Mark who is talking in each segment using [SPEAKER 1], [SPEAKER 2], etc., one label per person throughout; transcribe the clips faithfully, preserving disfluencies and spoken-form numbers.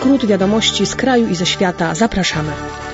[SPEAKER 1] skrót wiadomości z kraju i ze świata. Zapraszamy.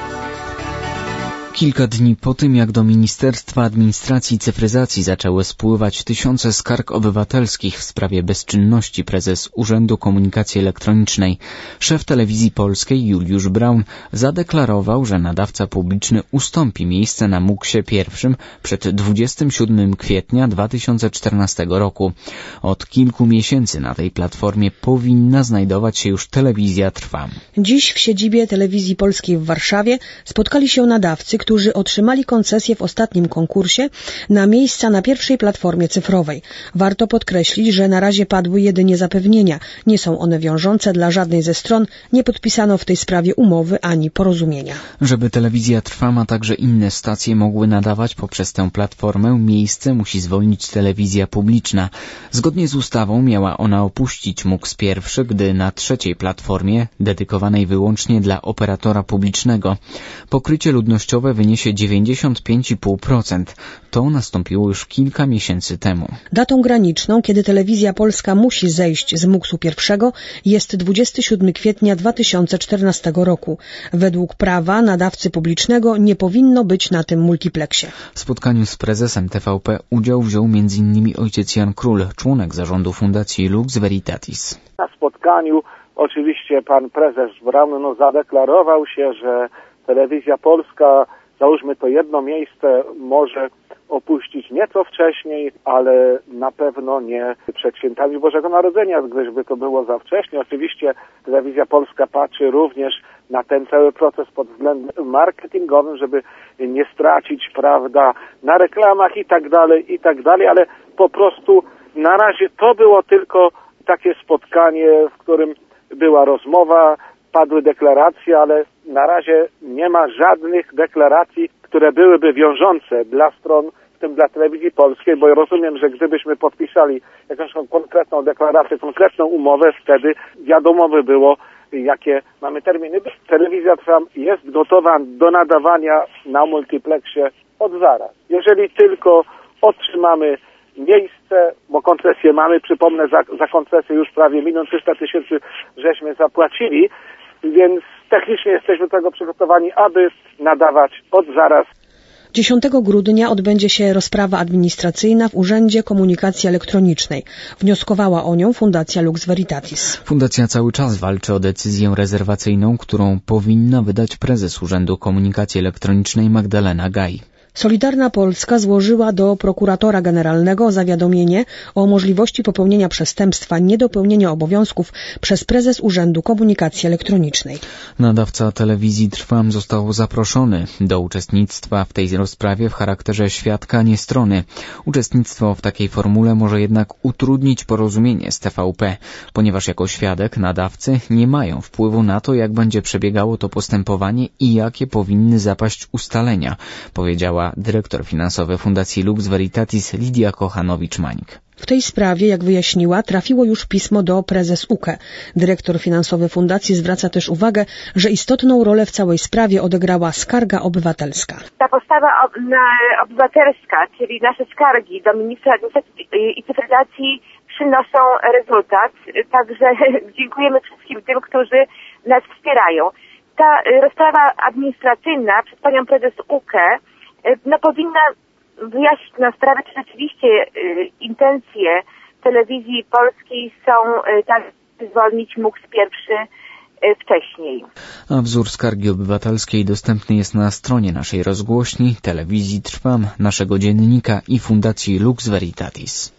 [SPEAKER 2] Kilka dni po tym, jak do Ministerstwa Administracji i Cyfryzacji zaczęły spływać tysiące skarg obywatelskich w sprawie bezczynności prezes Urzędu Komunikacji Elektronicznej, szef Telewizji Polskiej Juliusz Braun zadeklarował, że nadawca publiczny ustąpi miejsce na muksie pierwszym przed dwudziestego siódmego kwietnia dwa tysiące czternastego roku. Od kilku miesięcy na tej platformie powinna znajdować się już Telewizja Trwam.
[SPEAKER 1] Dziś w siedzibie Telewizji Polskiej w Warszawie spotkali się nadawcy, którzy otrzymali koncesję w ostatnim konkursie na miejsca na pierwszej platformie cyfrowej. Warto podkreślić, że na razie padły jedynie zapewnienia. Nie są one wiążące dla żadnej ze stron, nie podpisano w tej sprawie umowy ani porozumienia.
[SPEAKER 2] Żeby Telewizja Trwam, a także inne stacje mogły nadawać poprzez tę platformę, miejsce musi zwolnić telewizja publiczna. Zgodnie z ustawą miała ona opuścić muks pierwszy, gdy na trzeciej platformie, dedykowanej wyłącznie dla operatora publicznego, pokrycie ludnościowe wyniesie dziewięćdziesiąt pięć i pół procent. To nastąpiło już kilka miesięcy temu.
[SPEAKER 1] Datą graniczną, kiedy Telewizja Polska musi zejść z muksu pierwszego, jest dwudziestego siódmego kwietnia dwa tysiące czternastego roku. Według prawa nadawcy publicznego nie powinno być na tym multipleksie.
[SPEAKER 2] W spotkaniu z prezesem T V P udział wziął między innymi ojciec Jan Król, członek zarządu Fundacji Lux Veritatis.
[SPEAKER 3] Na spotkaniu oczywiście pan prezes Braun no, zadeklarował się, że Telewizja Polska, załóżmy to jedno miejsce, może opuścić nieco wcześniej, ale na pewno nie przed świętami Bożego Narodzenia, gdyż by to było za wcześnie. Oczywiście Telewizja Polska patrzy również na ten cały proces pod względem marketingowym, żeby nie stracić, prawda, na reklamach i tak dalej, i tak dalej, ale po prostu na razie to było tylko takie spotkanie, w którym była rozmowa, padły deklaracje, ale na razie nie ma żadnych deklaracji, które byłyby wiążące dla stron, w tym dla Telewizji Polskiej, bo rozumiem, że gdybyśmy podpisali jakąś konkretną deklarację, konkretną umowę, wtedy wiadomo by było, jakie mamy terminy. Telewizja Trwam jest gotowa do nadawania na multipleksie od zaraz. Jeżeli tylko otrzymamy miejsce, bo koncesję mamy, przypomnę, za, za koncesję już prawie milion trzysta tysięcy żeśmy zapłacili, więc technicznie jesteśmy do tego przygotowani, aby nadawać od zaraz.
[SPEAKER 1] dziesiątego grudnia odbędzie się rozprawa administracyjna w Urzędzie Komunikacji Elektronicznej. Wnioskowała o nią Fundacja Lux Veritatis.
[SPEAKER 2] Fundacja cały czas walczy o decyzję rezerwacyjną, którą powinna wydać prezes Urzędu Komunikacji Elektronicznej Magdalena Gaj.
[SPEAKER 1] Solidarna Polska złożyła do prokuratora generalnego zawiadomienie o możliwości popełnienia przestępstwa niedopełnienia obowiązków przez prezes Urzędu Komunikacji Elektronicznej.
[SPEAKER 2] Nadawca Telewizji Trwam został zaproszony do uczestnictwa w tej rozprawie w charakterze świadka, nie strony. Uczestnictwo w takiej formule może jednak utrudnić porozumienie z T V P, ponieważ jako świadek nadawcy nie mają wpływu na to, jak będzie przebiegało to postępowanie i jakie powinny zapaść ustalenia, powiedziała dyrektor finansowy Fundacji Lux Veritatis Lidia Kochanowicz-Mańk.
[SPEAKER 1] W tej sprawie, jak wyjaśniła, trafiło już pismo do prezes U K E. Dyrektor finansowy fundacji zwraca też uwagę, że istotną rolę w całej sprawie odegrała skarga obywatelska.
[SPEAKER 4] Ta postawa obywatelska, czyli nasze skargi do ministra administracji i cyfryzacji przynoszą rezultat. Także dziękujemy wszystkim tym, którzy nas wspierają. Ta rozprawa administracyjna przed panią prezes U K E no, powinna wyjaśnić na sprawę, czy rzeczywiście y, intencje Telewizji Polskiej są y, tak zwolnić muks pierwszy y, wcześniej.
[SPEAKER 2] A wzór skargi obywatelskiej dostępny jest na stronie naszej rozgłośni, Telewizji Trwam, naszego dziennika i Fundacji Lux Veritatis.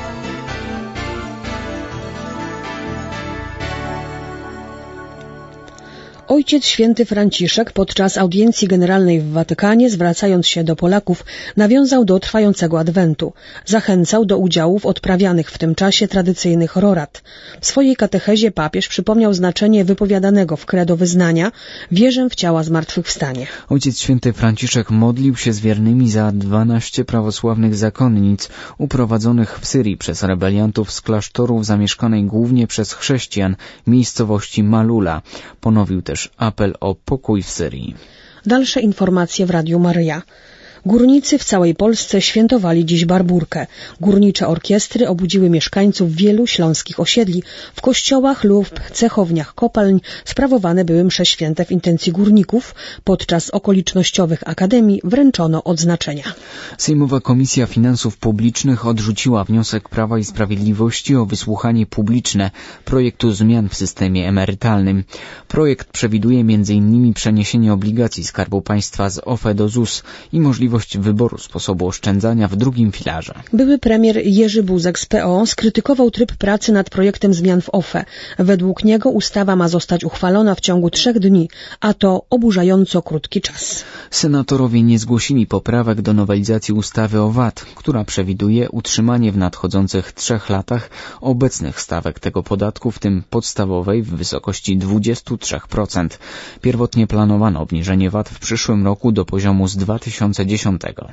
[SPEAKER 1] Ojciec Święty Franciszek podczas audiencji generalnej w Watykanie, zwracając się do Polaków, nawiązał do trwającego Adwentu. Zachęcał do udziału w odprawianych w tym czasie tradycyjnych rorat. W swojej katechezie papież przypomniał znaczenie wypowiadanego w credo wyznania: wierzę w ciała zmartwychwstanie.
[SPEAKER 2] Ojciec Święty Franciszek modlił się z wiernymi za dwanaście prawosławnych zakonnic uprowadzonych w Syrii przez rebeliantów z klasztorów zamieszkanej głównie przez chrześcijan miejscowości Malula. Ponowił też apel o pokój w Syrii.
[SPEAKER 1] Dalsze informacje w Radiu Maryja. Górnicy w całej Polsce świętowali dziś Barburkę. Górnicze orkiestry obudziły mieszkańców wielu śląskich osiedli. W kościołach lub cechowniach kopalń sprawowane były msze święte w intencji górników. Podczas okolicznościowych akademii wręczono odznaczenia.
[SPEAKER 2] Sejmowa Komisja Finansów Publicznych odrzuciła wniosek Prawa i Sprawiedliwości o wysłuchanie publiczne projektu zmian w systemie emerytalnym. Projekt przewiduje między innymi przeniesienie obligacji Skarbu Państwa z O F E do Z U S i możliwość wyboru sposobu oszczędzania w drugim filarze.
[SPEAKER 1] Były premier Jerzy Buzek z P O skrytykował tryb pracy nad projektem zmian w O F E. Według niego ustawa ma zostać uchwalona w ciągu trzech dni, a to oburzająco krótki czas.
[SPEAKER 2] Senatorowie nie zgłosili poprawek do nowelizacji ustawy o V A T, która przewiduje utrzymanie w nadchodzących trzech latach obecnych stawek tego podatku, w tym podstawowej w wysokości dwadzieścia trzy procent. Pierwotnie planowano obniżenie V A T w przyszłym roku do poziomu z dwa tysiące dziesiątego.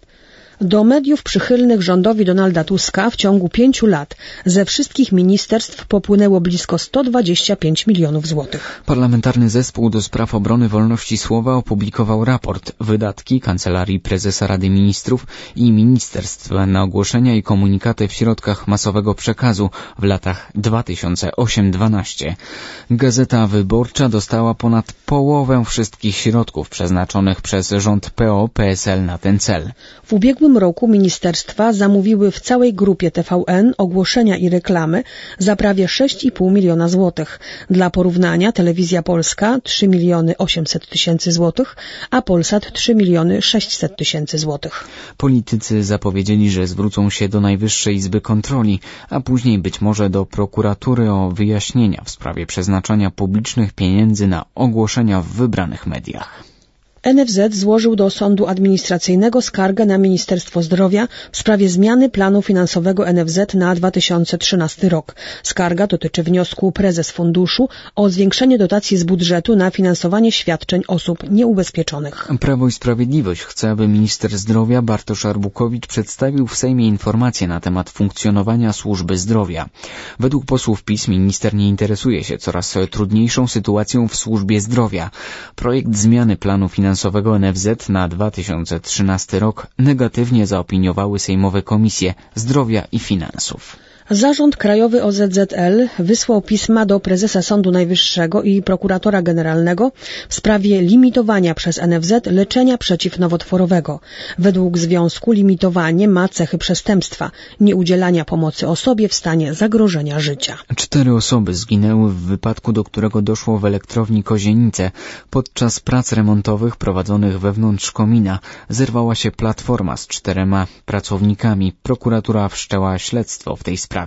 [SPEAKER 1] Do mediów przychylnych rządowi Donalda Tuska w ciągu pięciu lat ze wszystkich ministerstw popłynęło blisko sto dwadzieścia pięć milionów złotych.
[SPEAKER 2] Parlamentarny Zespół do Spraw Obrony Wolności Słowa opublikował raport Wydatki Kancelarii Prezesa Rady Ministrów i Ministerstw na ogłoszenia i komunikaty w środkach masowego przekazu w latach dwa tysiące ósmym do dwa tysiące dwunastego. Gazeta Wyborcza dostała ponad połowę wszystkich środków przeznaczonych przez rząd P O P S L na ten cel.
[SPEAKER 1] W ubiegłym roku ministerstwa zamówiły w całej grupie T V N ogłoszenia i reklamy za prawie sześć i pół miliona złotych. Dla porównania Telewizja Polska trzy miliony osiemset tysięcy złotych, a Polsat trzy miliony sześćset tysięcy złotych.
[SPEAKER 2] Politycy zapowiedzieli, że zwrócą się do Najwyższej Izby Kontroli, a później być może do prokuratury o wyjaśnienia w sprawie przeznaczania publicznych pieniędzy na ogłoszenia w wybranych mediach.
[SPEAKER 1] N F Z złożył do Sądu Administracyjnego skargę na Ministerstwo Zdrowia w sprawie zmiany planu finansowego N F Z na dwa tysiące trzynasty rok. Skarga dotyczy wniosku prezes funduszu o zwiększenie dotacji z budżetu na finansowanie świadczeń osób nieubezpieczonych.
[SPEAKER 2] Prawo i Sprawiedliwość chce, aby minister zdrowia Bartosz Arłukowicz przedstawił w Sejmie informacje na temat funkcjonowania służby zdrowia. Według posłów PiS minister nie interesuje się coraz trudniejszą sytuacją w służbie zdrowia. Projekt zmiany planu finansowego Finansowego N F Z na dwa tysiące trzynasty rok negatywnie zaopiniowały sejmowe komisje zdrowia i finansów.
[SPEAKER 1] Zarząd Krajowy O Z Z L wysłał pisma do prezesa Sądu Najwyższego i prokuratora generalnego w sprawie limitowania przez N F Z leczenia przeciwnowotworowego. Według związku limitowanie ma cechy przestępstwa, nieudzielania pomocy osobie w stanie zagrożenia życia.
[SPEAKER 2] Cztery osoby zginęły w wypadku, do którego doszło w elektrowni Kozienice. Podczas prac remontowych prowadzonych wewnątrz komina zerwała się platforma z czterema pracownikami. Prokuratura wszczęła śledztwo w tej sprawie.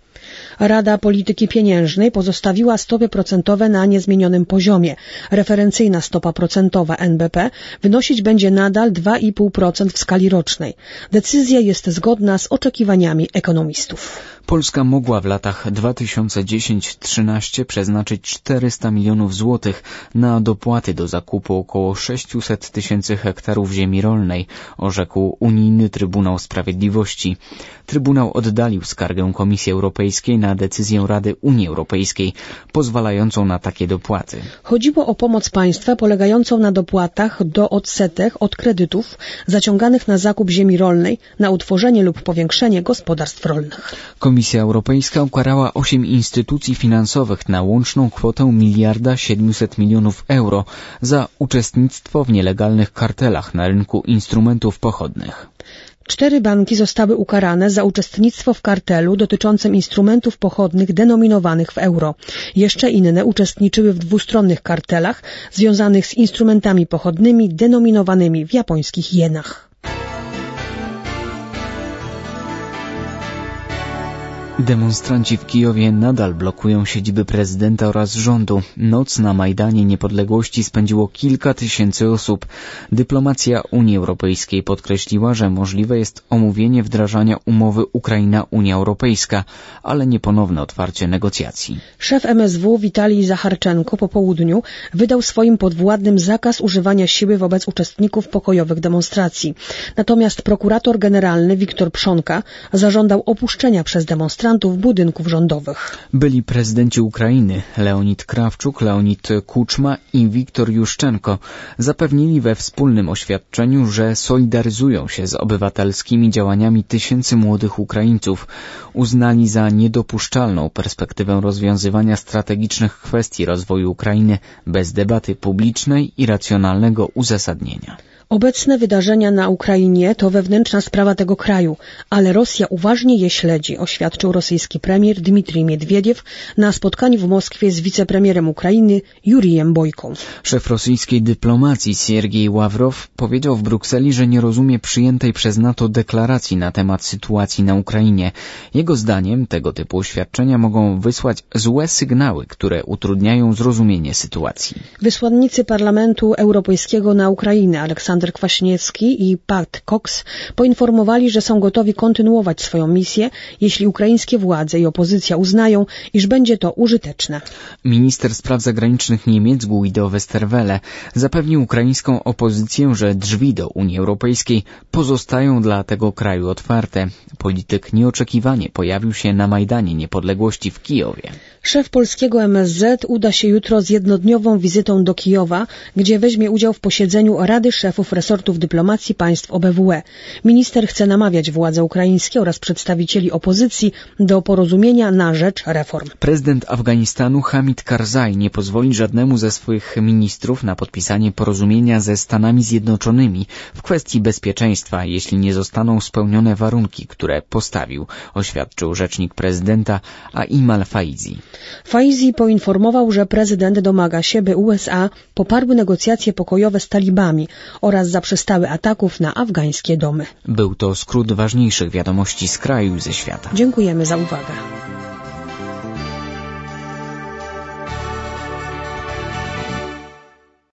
[SPEAKER 1] Rada Polityki Pieniężnej pozostawiła stopy procentowe na niezmienionym poziomie. Referencyjna stopa procentowa N B P wynosić będzie nadal dwa i pół procent w skali rocznej. Decyzja jest zgodna z oczekiwaniami ekonomistów.
[SPEAKER 2] Polska mogła w latach dwa tysiące dziesiąty do trzynastego przeznaczyć czterysta milionów złotych na dopłaty do zakupu około sześćset tysięcy hektarów ziemi rolnej, orzekł Unijny Trybunał Sprawiedliwości. Trybunał oddalił skargę Komisji Europejskiej na decyzję Rady Unii Europejskiej pozwalającą na takie dopłaty.
[SPEAKER 1] Chodziło o pomoc państwa polegającą na dopłatach do odsetek od kredytów zaciąganych na zakup ziemi rolnej, na utworzenie lub powiększenie gospodarstw rolnych.
[SPEAKER 2] Komisja Europejska ukarała osiem instytucji finansowych na łączną kwotę miliarda siedemset milionów euro za uczestnictwo w nielegalnych kartelach na rynku instrumentów pochodnych.
[SPEAKER 1] Cztery banki zostały ukarane za uczestnictwo w kartelu dotyczącym instrumentów pochodnych denominowanych w euro. Jeszcze inne uczestniczyły w dwustronnych kartelach związanych z instrumentami pochodnymi denominowanymi w japońskich jenach.
[SPEAKER 2] Demonstranci w Kijowie nadal blokują siedziby prezydenta oraz rządu. Noc na Majdanie Niepodległości spędziło kilka tysięcy osób. Dyplomacja Unii Europejskiej podkreśliła, że możliwe jest omówienie wdrażania umowy Ukraina-Unia Europejska, ale nie ponowne otwarcie negocjacji.
[SPEAKER 1] Szef M S W Witalij Zacharczenko po południu wydał swoim podwładnym zakaz używania siły wobec uczestników pokojowych demonstracji. Natomiast prokurator generalny Wiktor Przonka zażądał opuszczenia przez demonstrantów partyzantów budynków rządowych.
[SPEAKER 2] Byli prezydenci Ukrainy Leonid Krawczuk, Leonid Kuczma i Wiktor Juszczenko zapewnili we wspólnym oświadczeniu, że solidaryzują się z obywatelskimi działaniami tysięcy młodych Ukraińców. Uznali za niedopuszczalną perspektywę rozwiązywania strategicznych kwestii rozwoju Ukrainy bez debaty publicznej i racjonalnego uzasadnienia.
[SPEAKER 1] Obecne wydarzenia na Ukrainie to wewnętrzna sprawa tego kraju, ale Rosja uważnie je śledzi, oświadczył rosyjski premier Dmitrij Miedwiediew na spotkaniu w Moskwie z wicepremierem Ukrainy Jurijem Bojką.
[SPEAKER 2] Szef rosyjskiej dyplomacji Siergiej Ławrow powiedział w Brukseli, że nie rozumie przyjętej przez NATO deklaracji na temat sytuacji na Ukrainie. Jego zdaniem tego typu oświadczenia mogą wysłać złe sygnały, które utrudniają zrozumienie sytuacji.
[SPEAKER 1] Wysłannicy Parlamentu Europejskiego na Ukrainę Aleksander Kwaśniewski i Pat Cox poinformowali, że są gotowi kontynuować swoją misję, jeśli ukraińskie władze i opozycja uznają, iż będzie to użyteczne.
[SPEAKER 2] Minister spraw zagranicznych Niemiec Guido Westerwelle zapewnił ukraińską opozycję, że drzwi do Unii Europejskiej pozostają dla tego kraju otwarte. Polityk nieoczekiwanie pojawił się na Majdanie Niepodległości w Kijowie.
[SPEAKER 1] Szef polskiego M S Z uda się jutro z jednodniową wizytą do Kijowa, gdzie weźmie udział w posiedzeniu Rady Szefów Resortów Dyplomacji Państw O B W E. Minister chce namawiać władze ukraińskie oraz przedstawicieli opozycji do porozumienia na rzecz reform.
[SPEAKER 2] Prezydent Afganistanu Hamid Karzai nie pozwoli żadnemu ze swoich ministrów na podpisanie porozumienia ze Stanami Zjednoczonymi w kwestii bezpieczeństwa, jeśli nie zostaną spełnione warunki, które postawił, oświadczył rzecznik prezydenta Aimal Faizi.
[SPEAKER 1] Faizi poinformował, że prezydent domaga się, by U S A poparły negocjacje pokojowe z talibami oraz zaprzestały ataków na afgańskie domy.
[SPEAKER 2] Był to skrót ważniejszych wiadomości z kraju i ze świata.
[SPEAKER 1] Dziękujemy za uwagę.